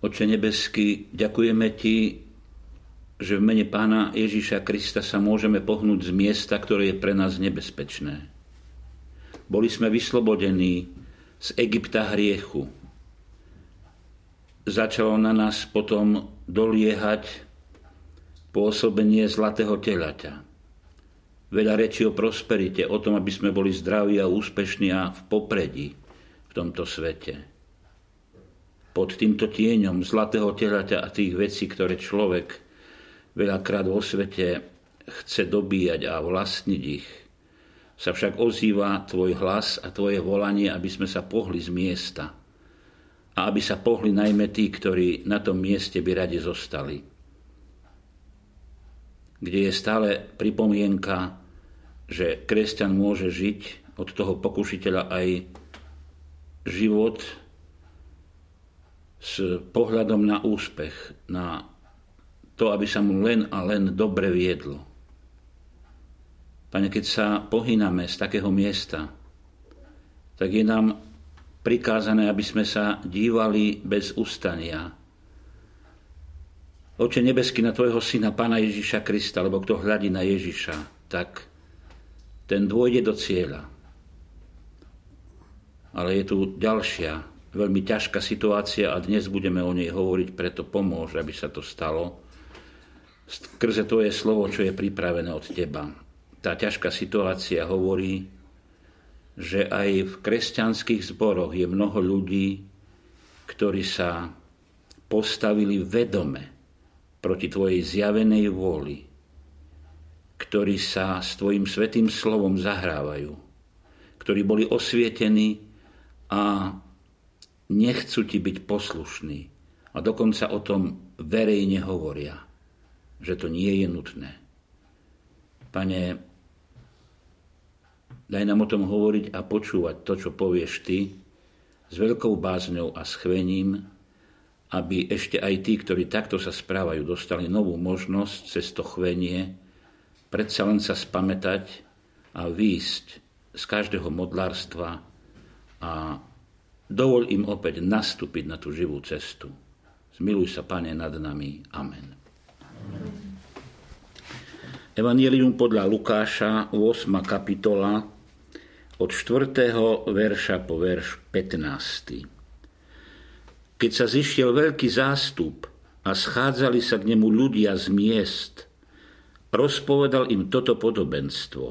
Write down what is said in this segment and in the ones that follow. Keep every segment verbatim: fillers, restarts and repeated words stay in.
Otče nebeský, ďakujeme Ti, že v mene Pána Ježiša Krista sa môžeme pohnúť z miesta, ktoré je pre nás nebezpečné. Boli sme vyslobodení z Egypta hriechu. Začalo na nás potom doliehať pôsobenie zlatého telaťa. Veľa rečí o prosperite, o tom, aby sme boli zdraví a úspešní a v popredí v tomto svete. Pod týmto tieňom zlatého telaťa a tých vecí, ktoré človek veľakrát vo svete chce dobíjať a vlastniť ich, sa však ozýva tvoj hlas a tvoje volanie, aby sme sa pohli z miesta. A aby sa pohli najmä tí, ktorí na tom mieste by radi zostali. Kde je stále pripomienka, že kresťan môže žiť od toho pokušiteľa aj život s pohľadom na úspech, na to, aby sa mu len a len dobre viedlo. Pane, keď sa pohyname z takého miesta, tak je nám prikázané, aby sme sa dívali bez ustania. Oče nebeský, na tvojho syna, Pána Ježiša Krista, lebo kto hľadí na Ježiša, tak ten dôjde do cieľa. Ale je tu ďalšia veľmi ťažká situácia a dnes budeme o nej hovoriť, preto pomôž, aby sa to stalo. Skrze tvoje slovo, čo je pripravené od teba. Tá ťažká situácia hovorí, že aj v kresťanských zboroch je mnoho ľudí, ktorí sa postavili vedome proti tvojej zjavenej vôli, ktorí sa s tvojim svätým slovom zahrávajú, ktorí boli osvietení a nechcú ti byť poslušní a dokonca o tom verejne hovoria, že to nie je nutné. Pane, daj nám o tom hovoriť a počúvať to, čo povieš ty, s veľkou bázňou a schvením, aby ešte aj tí, ktorí takto sa správajú, dostali novú možnosť cez to chvenie, predsa len sa spamätať a výjsť z každého modlárstva a dovoľ im opäť nastúpiť na tú živú cestu. Zmiluj sa, Pane, nad nami. Amen. Evanjelium podľa Lukáša, ôsma kapitola, od štvrtého verša po verš pätnásty. Keď sa zišiel veľký zástup a schádzali sa k nemu ľudia z miest, rozpovedal im toto podobenstvo.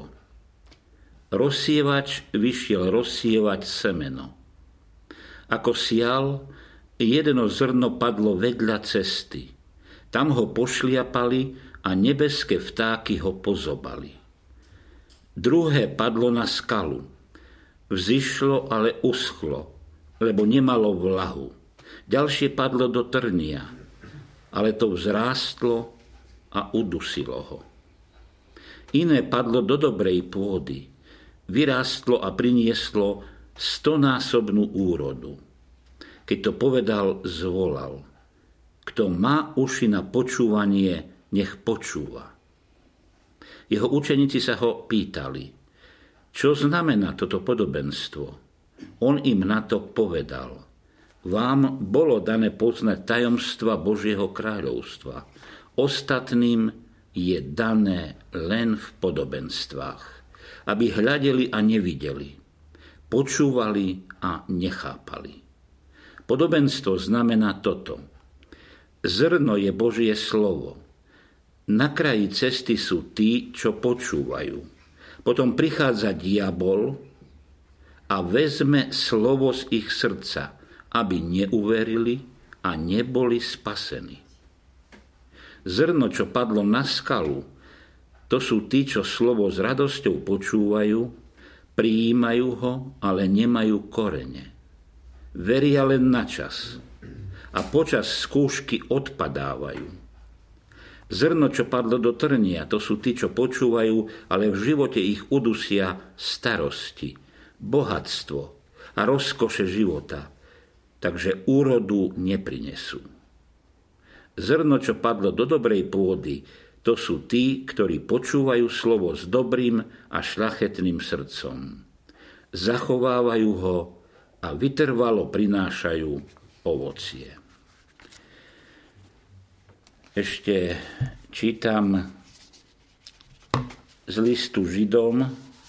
Rozsievač vyšiel rozsievať semeno. Ako sial, jedno zrno padlo vedľa cesty. Tam ho pošliapali a nebeské vtáky ho pozobali. Druhé padlo na skalu. Vzišlo, ale uschlo, lebo nemalo vlahu. Ďalšie padlo do trnia, ale to vzrástlo a udusilo ho. Iné padlo do dobrej pôdy. Vyrástlo a prinieslo stonásobnú úrodu. Keď to povedal, zvolal. Kto má uši na počúvanie, nech počúva. Jeho učeníci sa ho pýtali, čo znamená toto podobenstvo. On im na to povedal. Vám bolo dané poznať tajomstva Božieho kráľovstva. Ostatným je dané len v podobenstvách, aby hľadeli a nevideli, počúvali a nechápali. Podobenstvo znamená toto. Zrno je Božie slovo. Na kraji cesty sú tí, čo počúvajú. Potom prichádza diabol a vezme slovo z ich srdca, aby neuverili a neboli spasení. Zrno, čo padlo na skalu, to sú tí, čo slovo s radosťou počúvajú, prijímajú ho, ale nemajú korene. Veria len na čas a počas skúšky odpadávajú. Zrno, čo padlo do trnia, to sú tí, čo počúvajú, ale v živote ich udusia starosti, bohatstvo a rozkoše života, takže úrodu neprinesú. Zrno, čo padlo do dobrej pôdy, to sú tí, ktorí počúvajú slovo s dobrým a šľachetným srdcom. Zachovávajú ho a vytrvalo prinášajú ovocie. Ešte čítam z listu Židom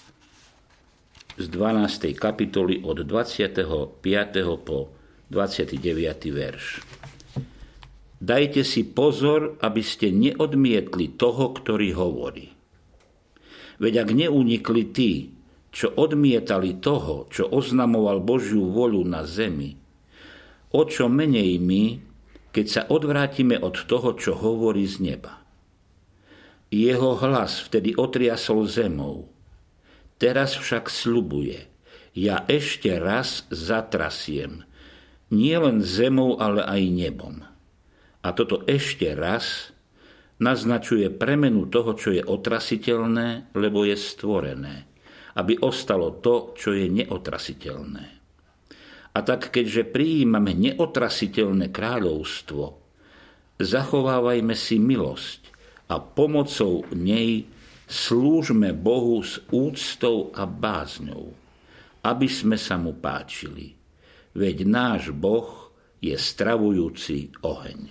z dvanástej kapitoly od dvadsiateho piateho po dvadsiaty deviaty verš. Dajte si pozor, aby ste neodmietli toho, ktorý hovorí. Veď ak neunikli tí, čo odmietali toho, čo oznamoval Božiu voľu na zemi, o čo menej my, keď sa odvrátime od toho, čo hovorí z neba. Jeho hlas vtedy otriasol zemou. Teraz však sľubuje, ja ešte raz zatrasiem, nie len zemou, ale aj nebom. A toto ešte raz naznačuje premenu toho, čo je otrasiteľné, lebo je stvorené, aby ostalo to, čo je neotrasiteľné. A tak, keďže prijímame neotrasiteľné kráľovstvo, zachovávajme si milosť a pomocou nej slúžme Bohu s úctou a bázňou, aby sme sa mu páčili. Veď náš Boh je stravujúci oheň.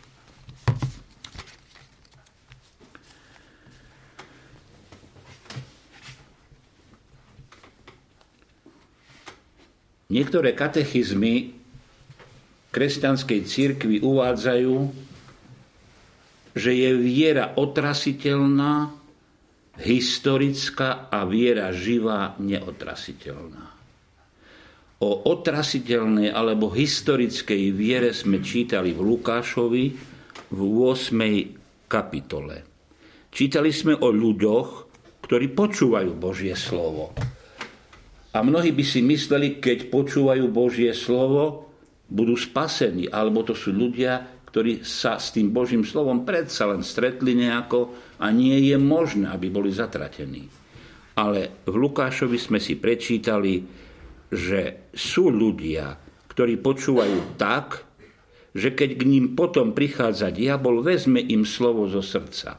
Niektoré katechizmy kresťanskej cirkvi uvádzajú, že je viera otrasiteľná, historická a viera živá neotrasiteľná. O otrasiteľnej alebo historickej viere sme čítali v Lukášovi v ôsmej kapitole. Čítali sme o ľuďoch, ktorí počúvajú Božie slovo. A mnohí by si mysleli, keď počúvajú Božie slovo, budú spasení, alebo to sú ľudia, ktorí sa s tým Božím slovom predsa len stretli nejako a nie je možné, aby boli zatratení. Ale v Lukášovi sme si prečítali, že sú ľudia, ktorí počúvajú tak, že keď k ním potom prichádza diabol, vezme im slovo zo srdca.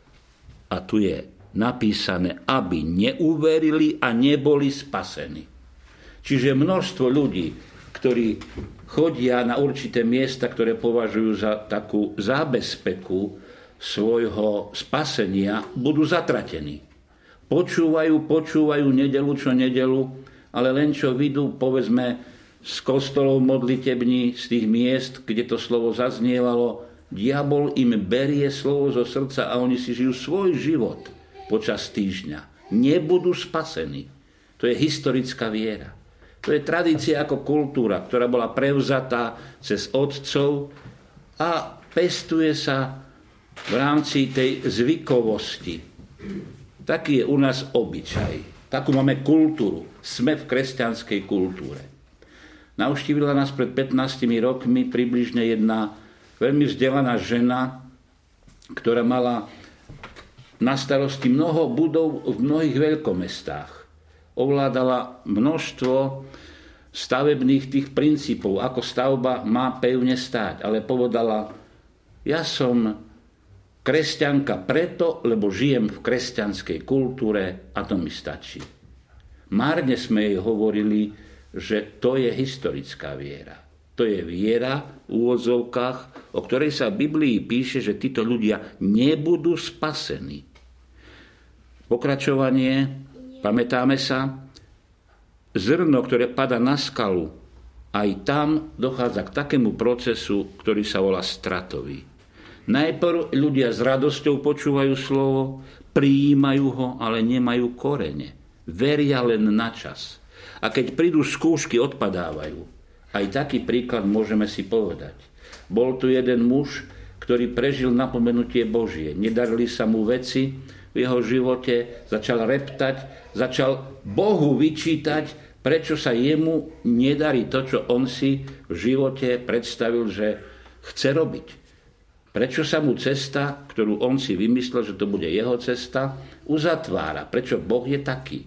A tu je napísané, aby neuverili a neboli spasení. Čiže množstvo ľudí, ktorí chodia na určité miesta, ktoré považujú za takú zábezpeku svojho spasenia, budú zatratení. Počúvajú, počúvajú nedelu čo nedelu, ale len čo vidú, povedzme, z kostolov modlitební, z tých miest, kde to slovo zaznievalo, diabol im berie slovo zo srdca a oni si žijú svoj život počas týždňa. Nebudú spasení. To je historická viera. To je tradícia ako kultúra, ktorá bola prevzatá cez otcov a pestuje sa v rámci tej zvykovosti. Taký je u nás obyčaj. Takú máme kultúru. Sme v kresťanskej kultúre. Navštívila nás pred pätnástimi rokmi približne jedna veľmi vzdelaná žena, ktorá mala na starosti mnoho budov v mnohých veľkomestách. Ovládala množstvo stavebných tých princípov, ako stavba má pevne stáť. Ale povedala, ja som kresťanka preto, lebo žijem v kresťanskej kultúre a to mi stačí. Márne sme jej hovorili, že to je historická viera. To je viera v úvodzovkách, o ktorej sa v Biblii píše, že títo ľudia nebudú spasení. Pokračovanie, pamätáme sa, zrno, ktoré pada na skalu, aj tam dochádza k takému procesu, ktorý sa volá stratový. Najprv ľudia s radosťou počúvajú slovo, prijímajú ho, ale nemajú korene. Veria len na čas. A keď prídu skúšky, odpadávajú. Aj taký príklad môžeme si povedať. Bol tu jeden muž, ktorý prežil napomenutie Božie. Nedarili sa mu veci v jeho živote, začal reptať, začal Bohu vyčítať, prečo sa jemu nedarí to, čo on si v živote predstavil, že chce robiť. Prečo sa mu cesta, ktorú on si vymyslel, že to bude jeho cesta, uzatvára? Prečo Boh je taký?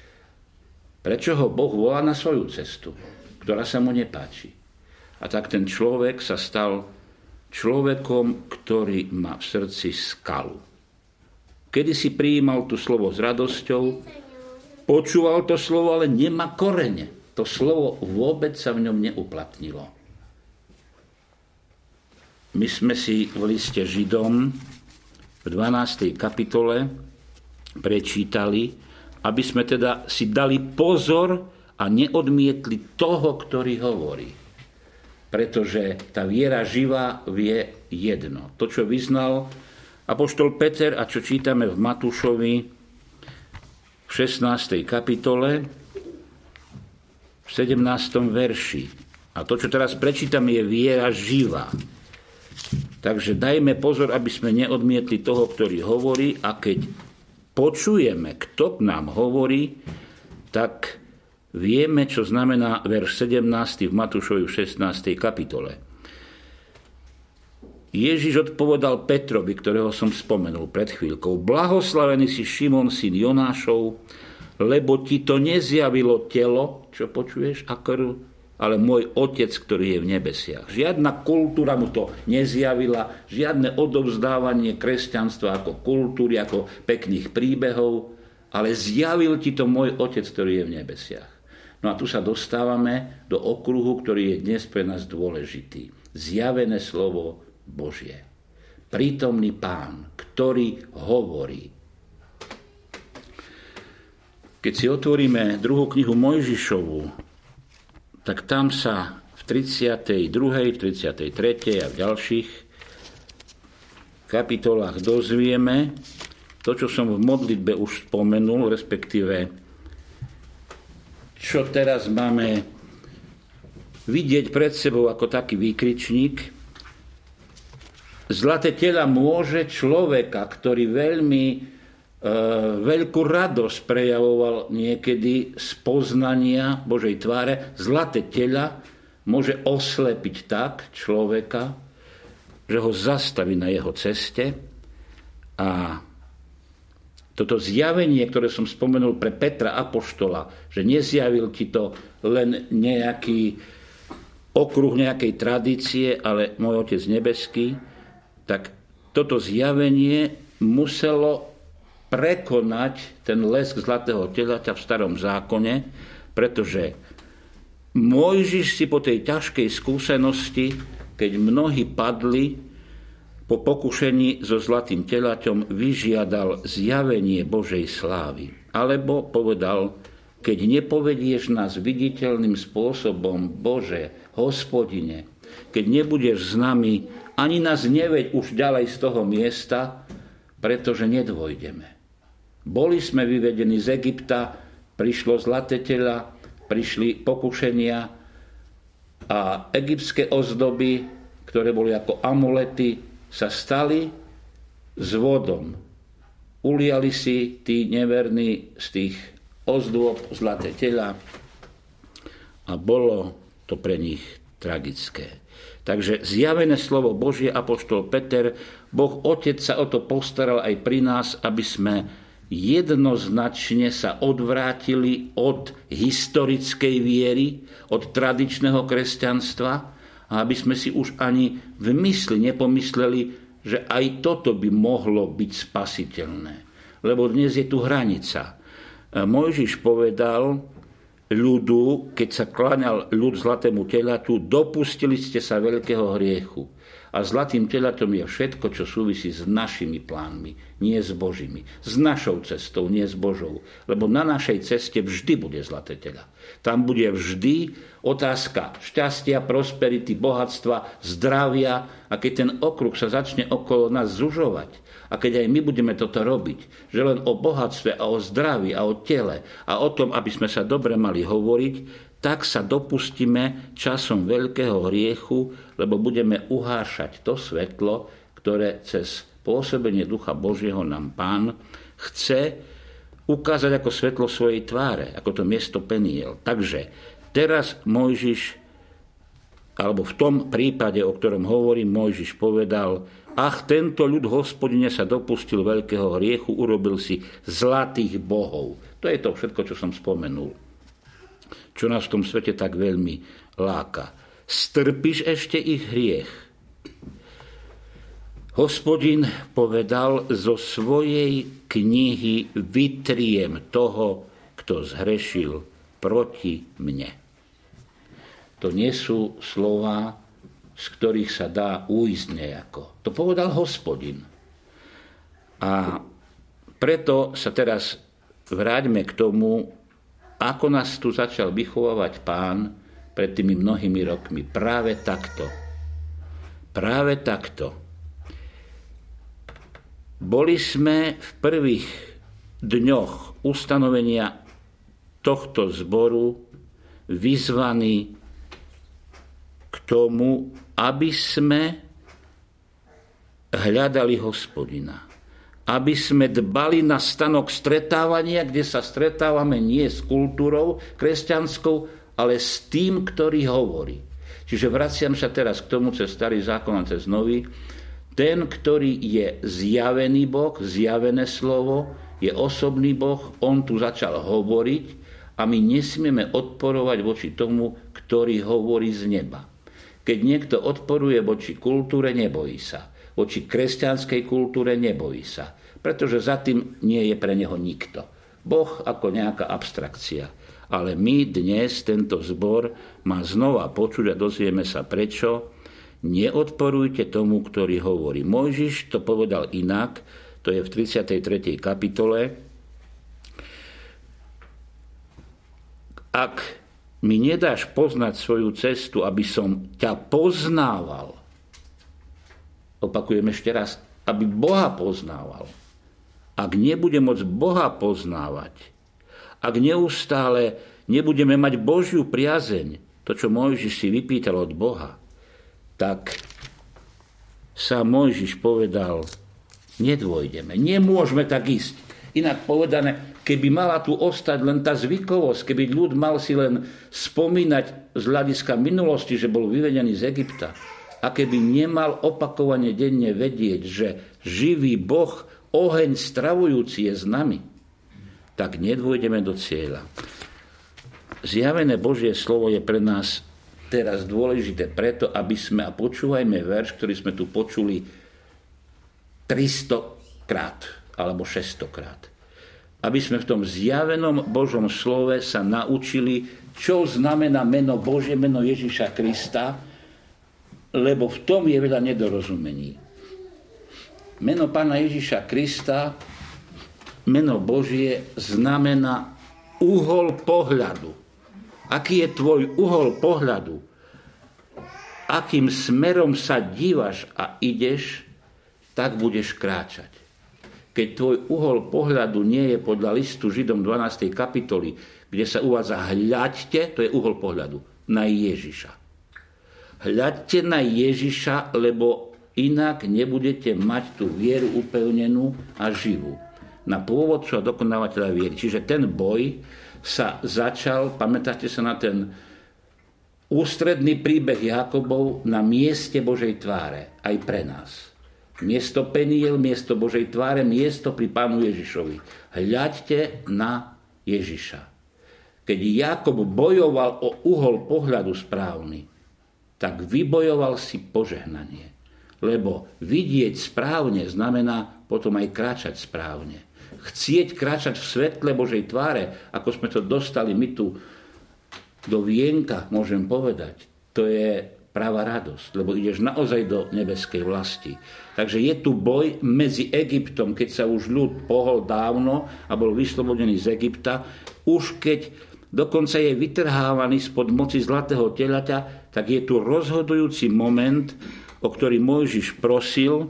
Prečo ho Boh volá na svoju cestu, ktorá sa mu nepáči? A tak ten človek sa stal človekom, ktorý má v srdci skalu. Kedy si prijímal to slovo s radosťou, počúval to slovo, ale nemá korene. To slovo vôbec sa v ňom neuplatnilo. My sme si v liste Židom v dvanástej kapitole prečítali, aby sme teda si dali pozor a neodmietli toho, ktorý hovorí. Pretože tá viera živá vie jedno. To, čo vyznal apoštol Peter a čo čítame v Matúšovi v šestnástej kapitole v sedemnástom verši. A to, čo teraz prečítam, je viera živá. Takže dajme pozor, aby sme neodmietli toho, ktorý hovorí, a keď počujeme, kto k nám hovorí, tak vieme, čo znamená verš sedemnásty v Matúšovi v šestnástej kapitole. Ježiš odpovedal Petrovi, ktorého som spomenul pred chvíľkou: blahoslavený si, Šimon, syn Jonášov, lebo ti to nezjavilo telo, čo počuješ, a krv, ale môj Otec, ktorý je v nebesiach. Žiadna kultúra mu to nezjavila, žiadne odovzdávanie kresťanstva ako kultúry, ako pekných príbehov, ale zjavil ti to môj Otec, ktorý je v nebesiach. No a tu sa dostávame do okruhu, ktorý je dnes pre nás dôležitý. Zjavené slovo Božie. Prítomný Pán, ktorý hovorí. Keď si otvoríme druhú knihu Mojžišovu, tak tam sa v tridsiatej druhej, v tridsiatej tretej a v ďalších kapitolách dozvieme to, čo som v modlitbe už spomenul, respektíve čo teraz máme vidieť pred sebou ako taký výkričník. Zlaté tela môže človeka, ktorý veľmi e, veľkú radosť prejavoval niekedy z poznania Božej tváre, zlaté tela môže oslepiť tak človeka, že ho zastaví na jeho ceste. A toto zjavenie, ktoré som spomenul pre Petra apoštola, že nezjavil ti to len nejaký okruh nejakej tradície, ale môj Otec nebeský, tak toto zjavenie muselo prekonať ten lesk zlatého telaťa v starom zákone, pretože Mojžiš si po tej ťažkej skúsenosti, keď mnohí padli po pokušení so zlatým telaťom, vyžiadal zjavenie Božej slávy. Alebo povedal: keď nepovedieš nás viditeľným spôsobom, Bože, Hospodine, keď nebudeš s nami, ani nás neveď už ďalej z toho miesta, pretože nedvojdeme. Boli sme vyvedení z Egypta, prišlo zlaté tela, prišli pokušenia a egyptské ozdoby, ktoré boli ako amulety, sa stali s vodom. Uliali si tí neverní z tých ozdôb zlaté tela a bolo to pre nich tragické. Takže zjavené slovo Božie, apoštol Peter, Boh Otec sa o to postaral aj pri nás, aby sme jednoznačne sa odvrátili od historickej viery, od tradičného kresťanstva, a aby sme si už ani v mysli nepomysleli, že aj toto by mohlo byť spasiteľné. Lebo dnes je tu hranica. Mojžiš povedal ľudu, keď sa kláňal ľud zlatému telaťu: dopustili ste sa veľkého hriechu. A zlatým telaťom je všetko, čo súvisí s našimi plánmi, nie s Božími. S našou cestou, nie s Božou. Lebo na našej ceste vždy bude zlaté tela. Tam bude vždy otázka šťastia, prosperity, bohatstva, zdravia. A keď ten okruh sa začne okolo nás zužovať, a keď aj my budeme toto robiť, že len o bohatstve a o zdraví a o tele a o tom, aby sme sa dobre mali hovoriť, tak sa dopustíme časom veľkého hriechu, lebo budeme uhášať to svetlo, ktoré cez pôsobenie Ducha Božieho nám Pán chce ukázať ako svetlo svojej tváre, ako to miesto Peniel. Takže teraz Mojžiš, alebo v tom prípade, o ktorom hovorím, Mojžiš povedal: ach, tento ľud, Hospodine, sa dopustil veľkého hriechu, urobil si zlatých bohov. To je to všetko, čo som spomenul, čo nás v tom svete tak veľmi láka. Strpíš ešte ich hriech? Hospodin povedal: zo svojej knihy vytriem toho, kto zhrešil proti mne. To nie sú slová z ktorých sa dá újsť nejako. To povedal Hospodin. A preto sa teraz vráťme k tomu, ako nás tu začal vychovávať Pán pred tými mnohými rokmi. Práve takto. Práve takto. Boli sme v prvých dňoch ustanovenia tohto zboru vyzvaní k tomu, aby sme hľadali Hospodina. Aby sme dbali na stanok stretávania, kde sa stretávame nie s kultúrou kresťanskou, ale s tým, ktorý hovorí. Čiže vraciam sa teraz k tomu cez starý zákon a cez nový. Ten, ktorý je zjavený Boh, zjavené slovo, je osobný Boh, on tu začal hovoriť a my nesmieme odporovať voči tomu, ktorý hovorí z neba. Keď niekto odporuje voči kultúre, nebojí sa. Voči kresťanskej kultúre nebojí sa. Pretože za tým nie je pre neho nikto. Boh ako nejaká abstrakcia. Ale my dnes, tento zbor, má znova počuť a dozvieme sa prečo. Neodporujte tomu, ktorý hovorí. Mojžiš to povedal inak, to je v tridsiatej tretej kapitole. Ak mi nedáš poznať svoju cestu, aby som ťa poznával, opakujem ešte raz, aby Boha poznával. Ak nebudem môcť Boha poznávať, ak neustále nebudeme mať Božiu priazeň, to, čo Mojžiš si vypýtal od Boha, tak sa Mojžiš povedal, nedôjdeme, nemôžeme tak ísť. Inak povedané, keby mala tu ostať len tá zvykovosť, keby ľud mal si len spomínať z hľadiska minulosti, že bol vyvedený z Egypta, a keby nemal opakovane denne vedieť, že živý Boh, oheň stravujúci je s nami, tak nedôjdeme do cieľa. Zjavené Božie slovo je pre nás teraz dôležité preto, aby sme, a počúvajme verš, ktorý sme tu počuli tristo krát alebo šesťsto krát. Aby sme v tom zjavenom Božom slove sa naučili, čo znamená meno Božie, meno Ježiša Krista, lebo v tom je veľa nedorozumení. Meno Pána Ježiša Krista, meno Božie, znamená uhol pohľadu. Aký je tvoj uhol pohľadu? Akým smerom sa dívaš a ideš, tak budeš kráčať. Keď tvoj uhol pohľadu nie je podľa listu Židom dvanástej kapitoly, kde sa uvádza hľaďte, to je uhol pohľadu, na Ježiša. Hľaďte na Ježiša, lebo inak nebudete mať tú vieru upevnenú a živú. Na pôvodcu a dokonávateľa viery. Čiže ten boj sa začal, pamätáte sa na ten ústredný príbeh Jakobov na mieste Božej tváre, aj pre nás. Miesto Peniel, miesto Božej tváre, miesto pri Pánu Ježišovi. Hľaďte na Ježiša. Keď Jakob bojoval o uhol pohľadu správny, tak vybojoval si požehnanie. Lebo vidieť správne znamená potom aj kráčať správne. Chcieť kráčať v svetle Božej tváre, ako sme to dostali my tu do vienka, môžem povedať, to je pravá radosť, lebo ideš naozaj do nebeskej vlasti. Takže je tu boj medzi Egyptom, keď sa už ľud pohol dávno a bol vyslobodený z Egypta, už keď dokonca je vytrhávaný spod moci zlatého telaťa, tak je tu rozhodujúci moment, o ktorý Mojžiš prosil,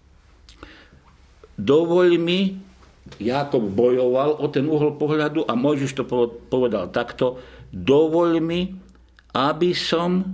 dovoľ mi, Jákob bojoval o ten uhol pohľadu a Mojžiš to povedal takto, dovoľ mi, aby som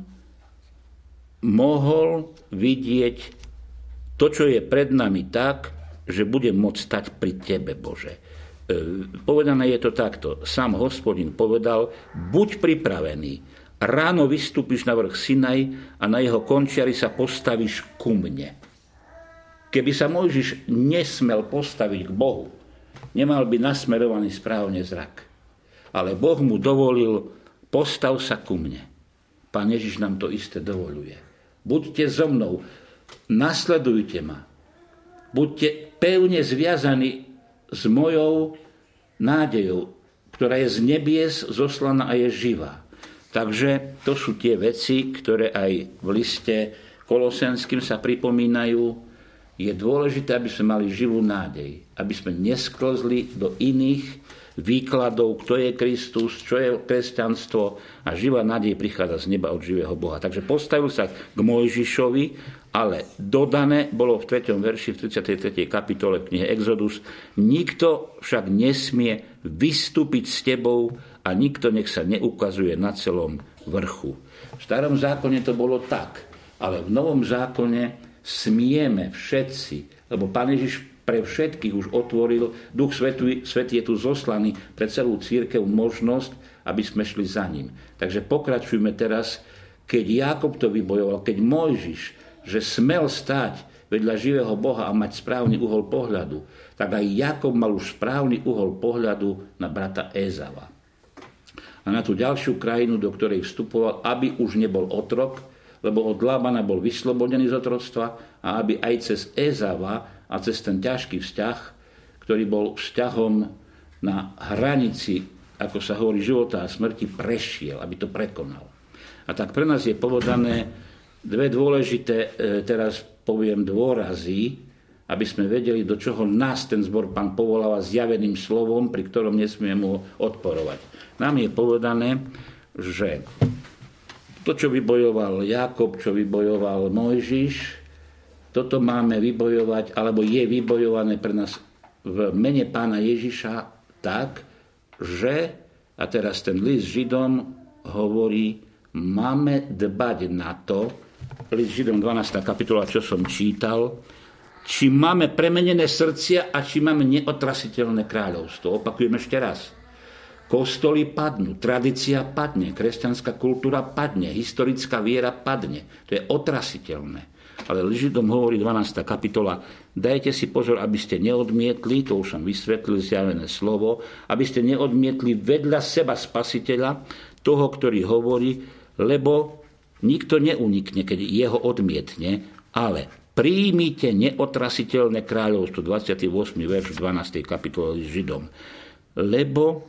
mohol vidieť to, čo je pred nami tak, že budem môcť stať pri tebe, Bože. Povedané je to takto. Sám Hospodin povedal, buď pripravený, ráno vystúpiš na vrch Sinaj a na jeho končiari sa postavíš ku mne. Keby sa Mojžiš nesmel postaviť k Bohu, nemal by nasmerovaný správne zrak. Ale Boh mu dovolil, postav sa ku mne. Pán Ježiš nám to isté dovoluje. Buďte so mnou, nasledujte ma. Buďte pevne zviazaní s mojou nádejou, ktorá je z nebies zoslaná a je živá. Takže to sú tie veci, ktoré aj v liste Kolosenským sa pripomínajú, je dôležité, aby sme mali živú nádej, aby sme nesklzli do iných výkladov, kto je Kristus, čo je kresťanstvo, a živá nádej prichádza z neba od živého Boha. Takže postavil sa k Mojžišovi, ale dodané bolo v treťom verši v tridsiatej tretej kapitole knihy Exodus: nikto však nesmie vystúpiť s tebou a nikto nech sa neukazuje na celom vrchu. V starom zákone to bolo tak, ale v novom zákone smieme všetci, lebo Pán Ježiš pre všetkých už otvoril, Duch Svätý, Svätý je tu zoslaný pre celú cirkev možnosť, aby sme šli za ním. Takže pokračujme teraz, keď Jákob to vybojoval, keď Mojžiš, že smel stáť vedľa živého Boha a mať správny uhol pohľadu, tak aj Jákob mal už správny uhol pohľadu na brata Ézava. A na tú ďalšiu krajinu, do ktorej vstupoval, aby už nebol otrok, lebo od Lábana bol vyslobodený z otroctva, a aby aj cez Ézava a cez ten ťažký vzťah, ktorý bol vzťahom na hranici, ako sa hovorí, života a smrti, prešiel, aby to prekonal. A tak pre nás je povedané dve dôležité, teraz poviem, dôrazy, aby sme vedeli, do čoho nás ten zbor Pán povoláva zjaveným slovom, pri ktorom nesmieme mu odporovať. Nám je povedané, že to, čo vybojoval Jákob, čo vybojoval Mojžiš, toto máme vybojovať, alebo je vybojované pre nás v mene Pána Ježiša tak, že, a teraz ten list Židom hovorí, máme dbať na to, list Židom dvanásta kapitola, čo som čítal, či máme premenené srdcia a či máme neotrasiteľné kráľovstvo. Opakujem ešte raz. Kostoly padnú, tradícia padne, kresťanská kultúra padne, historická viera padne. To je otrasiteľné. Ale Židom hovorí dvanásta kapitola, dajte si pozor, aby ste neodmietli, to už som vysvetlil, zjavené slovo, aby ste neodmietli vedľa seba Spasiteľa, toho, ktorý hovorí, lebo nikto neunikne, keď jeho odmietne, ale príjmite neotrasiteľné kráľovstvo, dvadsiaty ôsmy verš dvanástej kapitoly Židom, lebo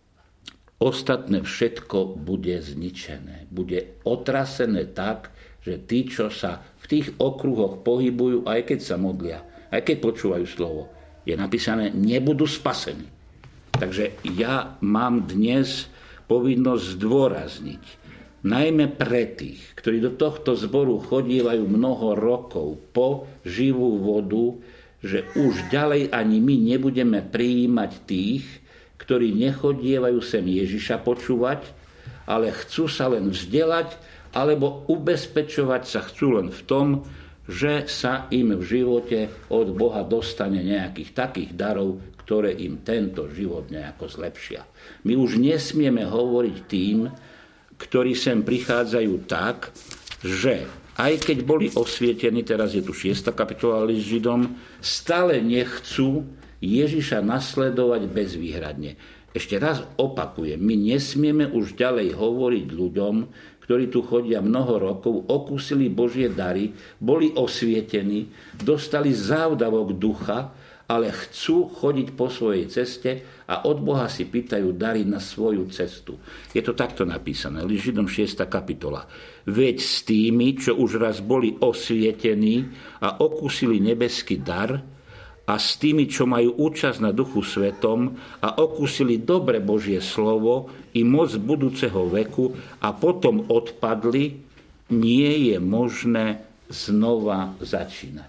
ostatné všetko bude zničené, bude otrasené tak, že tí, čo sa v tých okruhoch pohybujú, aj keď sa modlia, aj keď počúvajú slovo, je napísané, nebudú spasení. Takže ja mám dnes povinnosť zdôrazniť, najmä pre tých, ktorí do tohto zboru chodívajú mnoho rokov po živú vodu, že už ďalej ani my nebudeme prijímať tých, ktorí nechodievajú sem Ježiša počúvať, ale chcú sa len vzdelať, alebo ubezpečovať sa chcú len v tom, že sa im v živote od Boha dostane nejakých takých darov, ktoré im tento život nejako zlepšia. My už nesmieme hovoriť tým, ktorí sem prichádzajú tak, že aj keď boli osvietení, teraz je tu šiesta kapitola list Židom, stále nechcú Ježiša nasledovať bezvýhradne. Ešte raz opakujem, my nesmieme už ďalej hovoriť ľuďom, ktorí tu chodia mnoho rokov, okúsili Božie dary, boli osvietení, dostali závdavok ducha, ale chcú chodiť po svojej ceste a od Boha si pýtajú dary na svoju cestu. Je to takto napísané, list Židom šiesta kapitola. Veď s tými, čo už raz boli osvietení a okúsili nebeský dar, a s tými, čo majú účasť na Duchu Svetom a okúsili dobre Božie slovo i moc budúceho veku a potom odpadli, nie je možné znova začínať.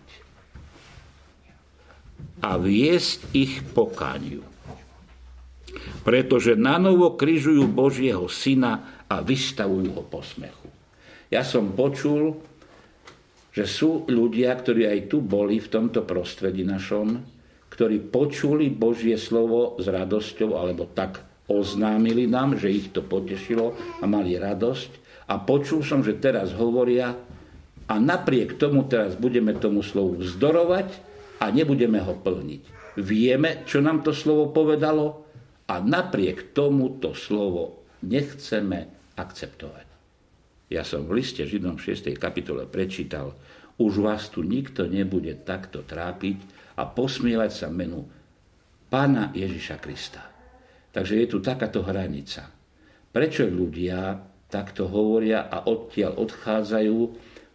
A viesť ich pokániu. Pretože nanovo križujú Božieho syna a vystavujú ho posmechu. Ja som počul, že sú ľudia, ktorí aj tu boli v tomto prostredí našom, ktorí počuli Božie slovo s radosťou, alebo tak oznámili nám, že ich to potešilo a mali radosť. A počul som, že teraz hovoria, a napriek tomu teraz budeme tomu slovu vzdorovať a nebudeme ho plniť. Vieme, čo nám to slovo povedalo, a napriek tomu to slovo nechceme akceptovať. Ja som v liste Židom šiestej kapitole prečítal, už vás tu nikto nebude takto trápiť a posmievať sa menu Pána Ježiša Krista. Takže je tu takáto hranica. Prečo ľudia takto hovoria a odtiaľ odchádzajú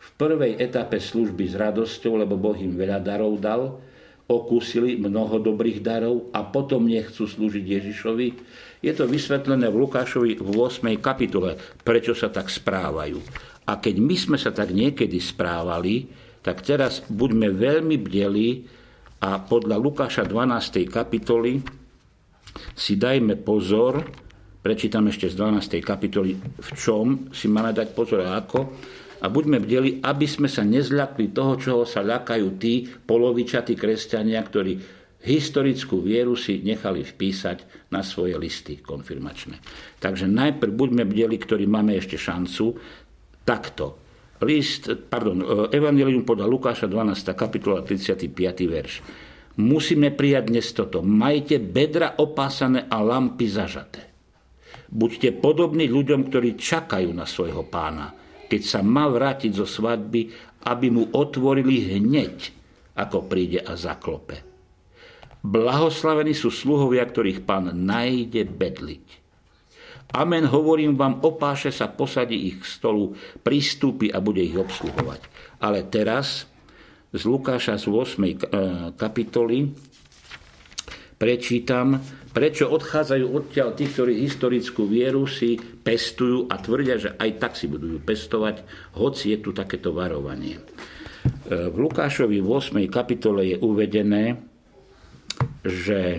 v prvej etape služby s radosťou, lebo Boh im veľa darov dal, okúsili mnoho dobrých darov a potom nechcú slúžiť Ježišovi. Je to vysvetlené v Lukášovi v ôsmej kapitole, prečo sa tak správajú. A keď my sme sa tak niekedy správali, tak teraz buďme veľmi bdelí a podľa Lukáša dvanástej kapitoly si dajme pozor, prečítam ešte z dvanástej kapitoly, v čom si máme dať pozor a ako, a buďme bdeli, aby sme sa nezľakli toho, čoho sa ľakajú tí polovičatí kresťania, ktorí historickú vieru si nechali vpísať na svoje listy konfirmačné. Takže najprv buďme bdeli, ktorí máme ešte šancu, takto. List, pardon, Evangelium podľa Lukáša dvanásta kapitola tridsiaty piaty verš. Musíme prijať dnes toto. Majte bedra opásané a lampy zažaté. Buďte podobní ľuďom, ktorí čakajú na svojho pána, keď sa má vrátiť zo svadby, aby mu otvorili hneď, ako príde a zaklope. Blahoslavení sú sluhovia, ktorých pán nájde bedliť. Amen, hovorím vám, opáše sa, posadí ich k stolu, pristúpi a bude ich obsluhovať. Ale teraz z Lukáša z ôsmej kapitoly prečítam, prečo odchádzajú odtiaľ tí, ktorí historickú vieru si pestujú a tvrdia, že aj tak si budú pestovať, hoci je tu takéto varovanie. V Lukášovi v ôsmej kapitole je uvedené, že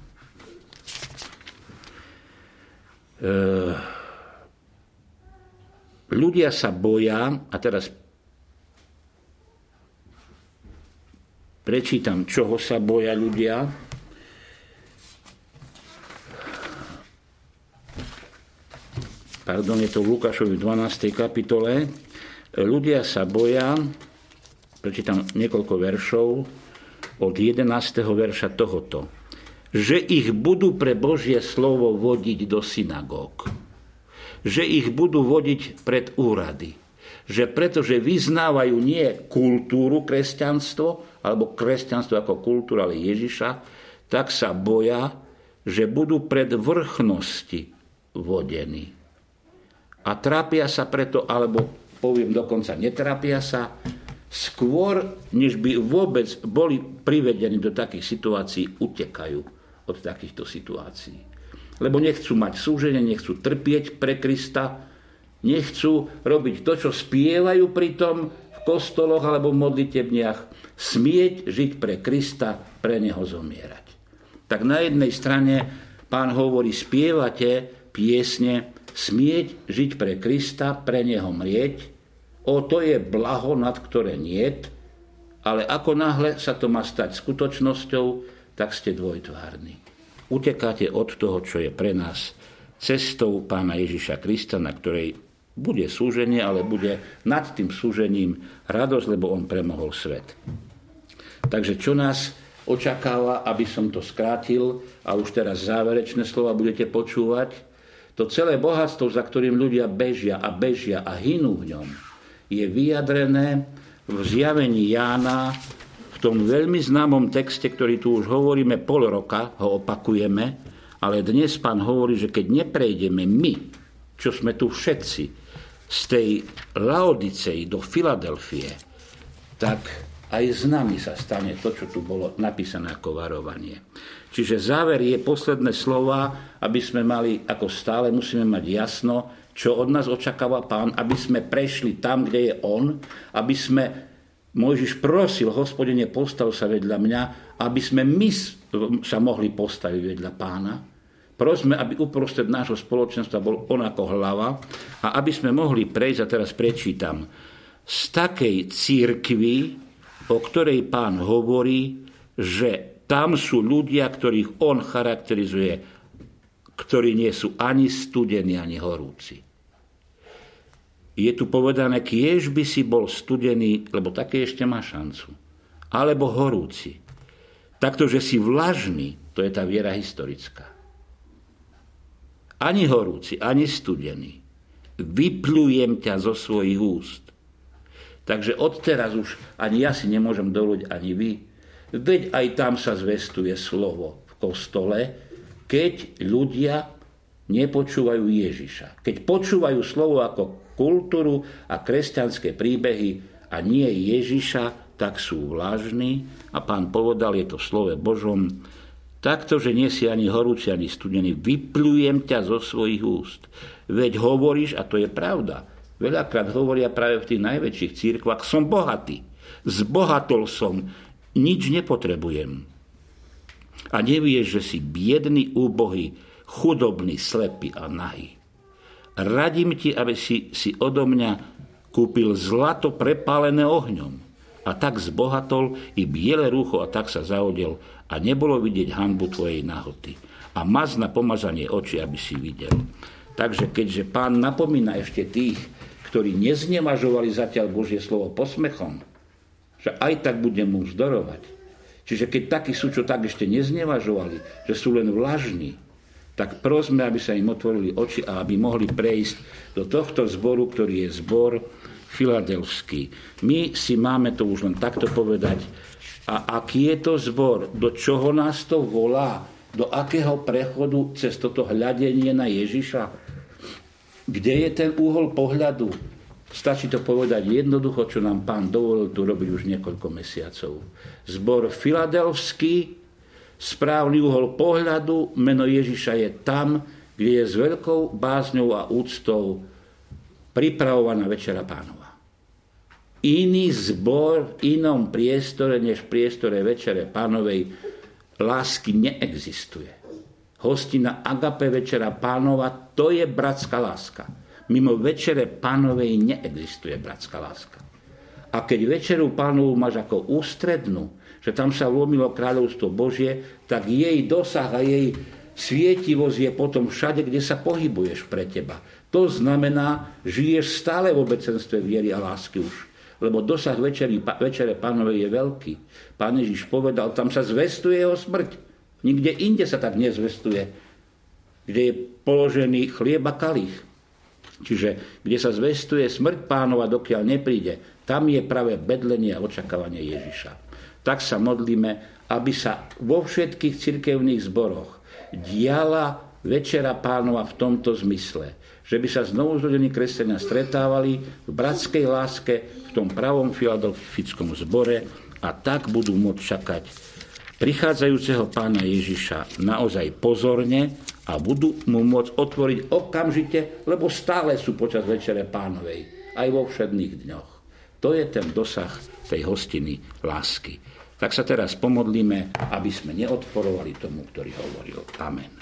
ľudia sa boja, a teraz prečítam, čoho sa boja ľudia. Pardon, je to v Lukášovi dvanástej kapitole. Ľudia sa boja, prečítam niekoľko veršov, od jedenásteho verša tohoto, že ich budú pre Božie slovo vodiť do synagóg, že ich budú vodiť pred úrady, že pretože vyznávajú nie kultúru kresťanstvo, alebo kresťanstvo ako kultúra, ale Ježiša, tak sa boja, že budú pred vrchnosti vodení. A trápia sa preto, alebo poviem dokonca, netrápia sa, skôr, než by vôbec boli privedení do takých situácií, utekajú od takýchto situácií. Lebo nechcú mať súženie, nechcú trpieť pre Krista, nechcú robiť to, čo spievajú pritom v kostoloch alebo v modlitebniach, smieť žiť pre Krista, pre Neho zomierať. Tak na jednej strane Pán hovorí, spievate piesne, smieť žiť pre Krista, pre Neho mrieť, o to je blaho, nad ktoré niet, ale ako náhle sa to má stať skutočnosťou, tak ste dvojtvárni. Utekáte od toho, čo je pre nás cestou Pána Ježiša Krista, na ktorej bude súženie, ale bude nad tým súžením radosť, lebo on premohol svet. Takže čo nás očakáva, aby som to skrátil, a už teraz záverečné slova budete počúvať, to celé bohatstvo, za ktorým ľudia bežia a bežia a hynú v ňom, je vyjadrené v zjavení Jána, v tom veľmi známom texte, ktorý tu už hovoríme pol roka, ho opakujeme, ale dnes Pán hovorí, že keď neprejdeme my, čo sme tu všetci, z tej Laodicei do Filadelfie, tak aj s nami sa stane to, čo tu bolo napísané ako varovanie. Čiže záver je posledné slova, aby sme mali, ako stále musíme mať jasno, čo od nás očakáva Pán, aby sme prešli tam, kde je On, aby sme, Mojžiš prosil, Hospodine, postav sa vedľa mňa, aby sme my sa mohli postaviť vedľa Pána. Prosme, aby uprostred nášho spoločenstva bol On ako hlava a aby sme mohli prejsť, a teraz prečítam, z takej cirkvi, o ktorej Pán hovorí, že tam sú ľudia, ktorých On charakterizuje, ktorí nie sú ani studení, ani horúci. Je tu povedané, kiež by si bol studený, lebo také ešte má šancu, alebo horúci. Takto, že si vlažný, to je tá viera historická. Ani horúci, ani studený. Vyplujem ťa zo svojich úst. Takže odteraz už ani ja si nemôžem dovoliť, ani vy. Veď aj tam sa zvestuje slovo v kostole, keď ľudia nepočúvajú Ježiša. Keď počúvajú slovo ako kultúru a kresťanské príbehy, a nie Ježiša, tak sú vlažní. A Pán povedal, je to v slove Božom, takto, že nie si ani horúci, ani studený, vypľujem ťa zo svojich úst. Veď hovoríš, a to je pravda, veľakrát hovoria práve v tých najväčších cirkvách, som bohatý, zbohatol som, nič nepotrebujem. A nevieš, že si biedný, úbohý, chudobný, slepý a nahý. Radím ti, aby si, si odo mňa kúpil zlato prepálené ohňom. A tak zbohatol i biele rúcho a tak sa zaodel a nebolo vidieť hanbu tvojej nahoty. A maz na pomazanie očí, aby si videl. Takže keďže Pán napomína ešte tých, ktorí neznevažovali zatiaľ Božie slovo posmechom, že aj tak budem mu vzdorovať. Čiže keď takí sú, čo tak ešte neznevažovali, že sú len vlažní, tak prosme, aby sa im otvorili oči a aby mohli prejsť do tohto zboru, ktorý je zbor filadelfský. My si máme to už len takto povedať. A aký je to zbor? Do čoho nás to volá? Do akého prechodu cez toto hľadenie na Ježiša? Kde je ten úhol pohľadu? Stačí to povedať jednoducho, čo nám Pán dovolil tu robiť už niekoľko mesiacov. Zbor filadelfský, správny uhol pohľadu, meno Ježiša je tam, kde je s veľkou bázňou a úctou pripravovaná Večera Pánova. Iný zbor v inom priestore, než v priestore Večere Pánovej lásky neexistuje. Hostina Agape Večera Pánova, to je bratská láska. Mimo Večere Pánovej neexistuje bratská láska. A keď Večeru Pánovu máš ako ústrednú, že tam sa vlomilo kráľovstvo Božie, tak jej dosah a jej svietivosť je potom všade, kde sa pohybuješ pre teba. To znamená, žiješ stále v obecenstve viery a lásky už. Lebo dosah večeri, Večere Pánovej je veľký. Pán Ježiš povedal, tam sa zvestuje jeho smrť. Nikde inde sa tak nezvestuje, kde je položený chlieb a kalich. Čiže kde sa zvestuje smrť Pánova, dokiaľ nepríde, tam je práve bedlenie a očakávanie Ježiša. Tak sa modlíme, aby sa vo všetkých cirkevných zboroch diala Večera Pánova v tomto zmysle. Že by sa znovuzrodení kresťania stretávali v bratskej láske v tom pravom filadelfickom zbore a tak budú môcť čakať prichádzajúceho Pána Ježiša naozaj pozorne a budú mu môcť otvoriť okamžite, lebo stále sú počas Večere Pánovej, aj vo všedných dňoch. To je ten dosah tej hostiny lásky. Tak sa teraz pomodlíme, aby sme neodporovali tomu, ktorý hovoril. Amen.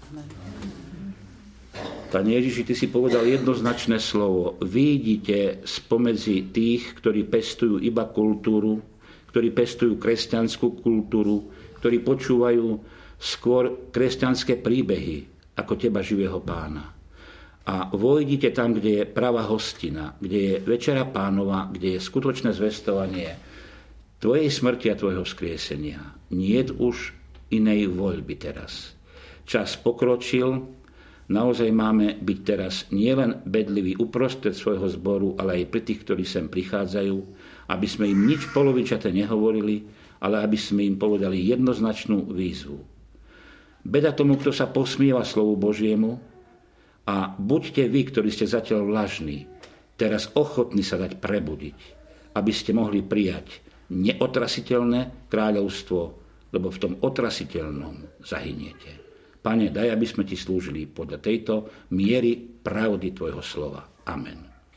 Pane Ježiši, ty si povedal jednoznačné slovo. Vyjdite spomedzi tých, ktorí pestujú iba kultúru, ktorí pestujú kresťanskú kultúru, ktorí počúvajú skôr kresťanské príbehy ako teba živého Pána. A vojdite tam, kde je pravá hostina, kde je Večera Pánova, kde je skutočné zvestovanie tvojej smrti a tvojho vzkriesenia. Niet už inej voľby teraz. Čas pokročil, naozaj máme byť teraz nielen bedliví uprostred svojho zboru, ale aj pri tých, ktorí sem prichádzajú, aby sme im nič polovičaté nehovorili, ale aby sme im povedali jednoznačnú výzvu. Beda tomu, kto sa posmieva slovu Božiemu, a buďte vy, ktorí ste zatiaľ vlažní, teraz ochotní sa dať prebudiť, aby ste mohli prijať neotrasiteľné kráľovstvo, lebo v tom otrasiteľnom zahyniete. Pane, daj, aby sme ti slúžili podľa tejto miery pravdy tvojho slova. Amen.